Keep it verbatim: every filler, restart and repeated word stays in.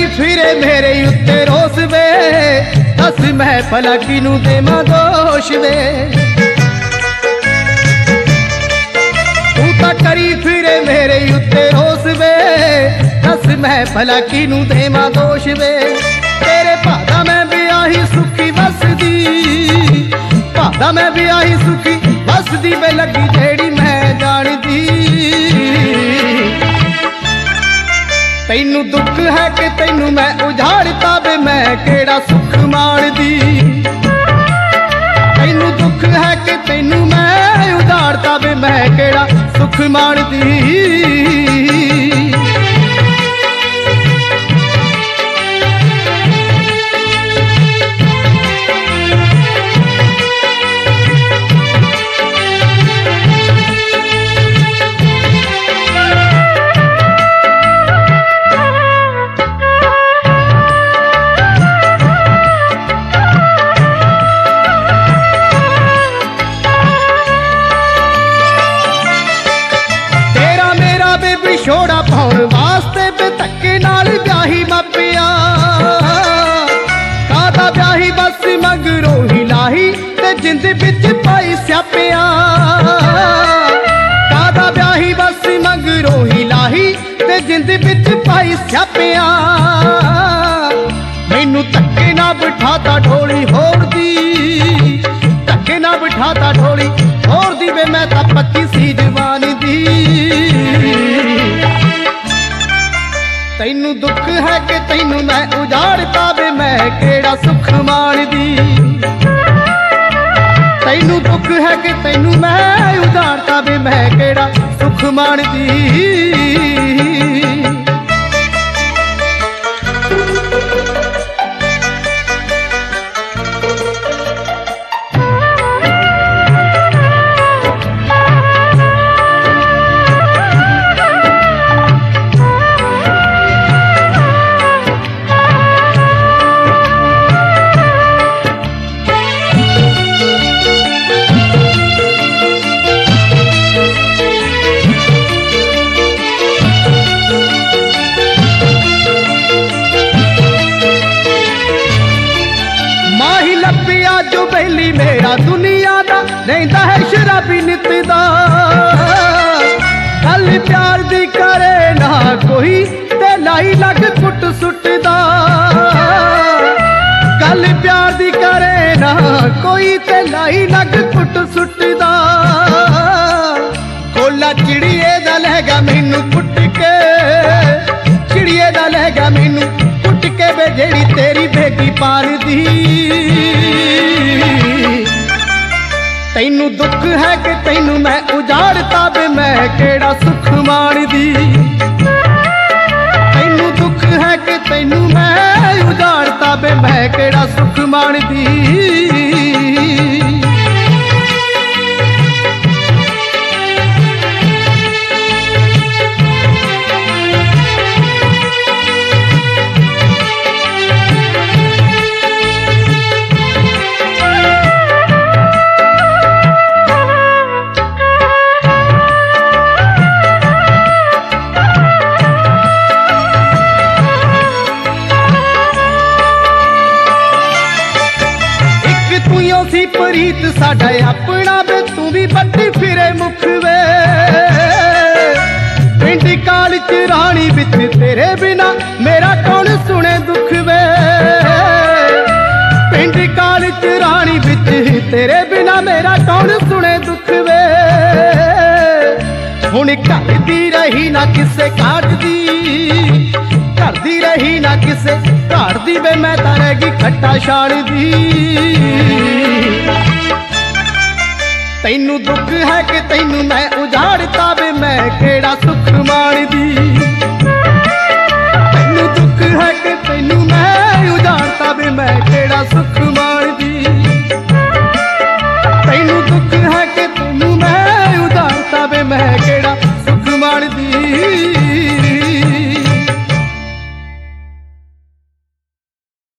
फिरे मेरे उत्ते रोस वे, दस मैं भला किनू देवां दोष वे। तू तां करी फिरे मेरे उत्ते रोस वे, दस मैं भला किनू देवां दोष वे। तेरे भादा मैं ब्याही सुखी वसदी, भादा मैं ब्याही सुखी वसदी वे लगी जेड़ी मैं जानदी। तैनू दुख है कि तैनू मैं उजाड़ता वे मैं केड़ा सुख माणदी। तैनू दुख है कि तैनू मैं उजाड़ता वे मैं केड़ा सुख माणदी। छोड़ा पाउण वास्ते बे धक्के नाल ब्याही मापिया, कादा ब्याही बस मगरों ही लाही ते जिंद बिच पाई स्यापिया। कादा ब्याही बस मगरों ही लाही ते जिंद बिच पाई स्यापिया। मैनू धक्के ना बिठाता ढोली होर दी, धक्के ना बिठाता ढोली होर दी वे मैं तां पक्की सी जवानी दी। तैनू दुख है कि तैनू मैं उजाड़ता वे मैं केड़ा सुख माणदी। तैनू दुख है कि तैनू मैं उजाड़ता वे मैं केड़ा सुख माणदी। जो बेली मेरा दुनिया दा रहिंदा है शराबी नित दा। गल प्यार दी करे ना कोई ते लाई लग कुट सुटदा। गल प्यार दी करे ना कोई ते लाई लग कुट सुटदा। कोला चिड़िए दा लहगा मैनू कुट के, चिड़िए दा लहगा मैनू कुट के वे जेड़ी तेरी बेगी पाल दी। तैनू दुख है कि तैनू मैं उजाड़ता वे मैं केड़ा सुख माणदी। तैनू दुख है कि तैनू मैं उजाड़ता वे मैं केड़ा सुख माणदी। सी प्रीत साडा अपना वे तू भी बड़ी फिरे मुख वे। पिंड काल च रानी बिच तेरे बिना मेरा कौन सुने दुख वे। पिंड काल च रानी बिच तेरे बिना मेरा कौन सुने दुख वे। हुण घर दी रही ना किसे काट दी, घर दी रही ना किसे घर दी वे मैं तां रह गई खट्टा शान दी। तैनू दुख है कि तैनू मैं उजाड़ता वे मैं केड़ा सुख माणदी। तैनू दुख है कि तैनू मैं उजाड़ता वे मैं केड़ा सुख माणदी। तैनू दुख है कि तैनू मैं उजाड़ता वे मैं केड़ा सुख माणदी।